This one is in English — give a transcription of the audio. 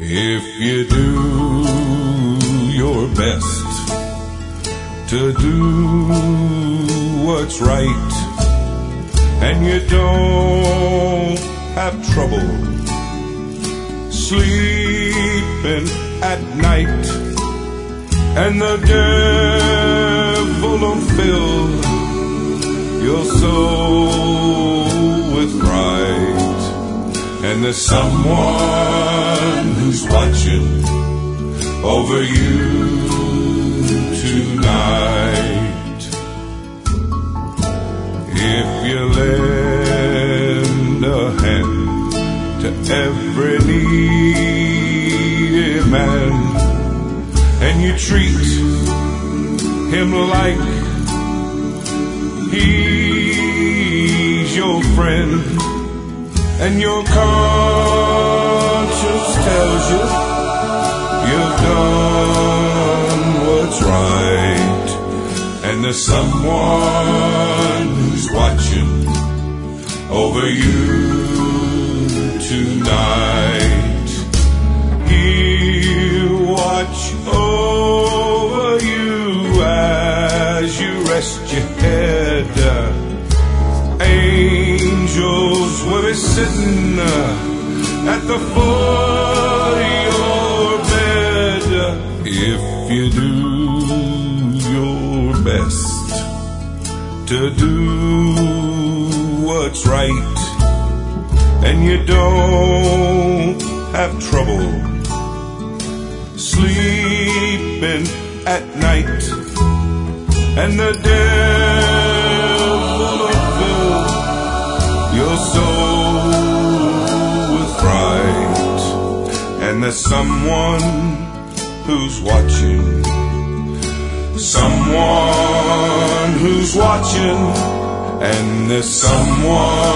If you do your best to do what's right, and you don't have trouble sleeping at night, and the devil don't fill your soul with pride, and there's someone who's watching over you tonight. If you lend a hand to every needy man, and you treat him like he's your friend, and your conscience tells you you've done what's right, and there's someone who's watching over you tonight. He'll watch over you as you rest your head. Angels will be sitting at the foot of your bed. If you do your best to do what's right, and you don't have trouble sleeping at night, and the devil will fill your soul with fright, and there's someone who's watching, someone who's watching, and there's someone